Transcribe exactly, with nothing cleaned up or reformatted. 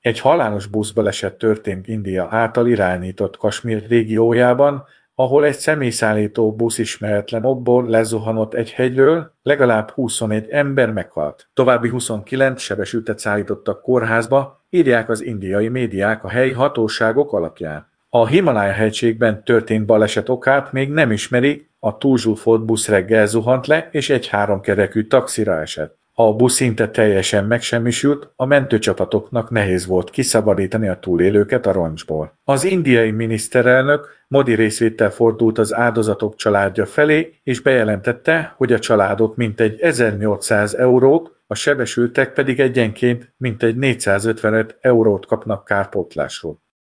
Egy halálos buszbaleset történt India által irányított Kasmír régiójában, ahol egy személyszállító busz ismeretlen okból lezuhanott egy hegyről, legalább huszonegy ember meghalt. További huszonkilenc sebesültet szállítottak kórházba, írják az indiai médiák a helyi hatóságok alapján. A Himalája-hegységben történt baleset okát még nem ismeri, a túlzsúfolt busz reggel zuhant le, és egy háromkerekű taxira esett. A busz szinte teljesen megsemmisült, a mentőcsapatoknak nehéz volt kiszabadítani a túlélőket a roncsból. Az indiai miniszterelnök Modi részvéttel fordult az áldozatok családja felé, és bejelentette, hogy a családok mintegy ezernyolcszáz eurót, a sebesültek pedig egyenként mintegy négyszázötvenöt eurót kapnak kárpótlásról.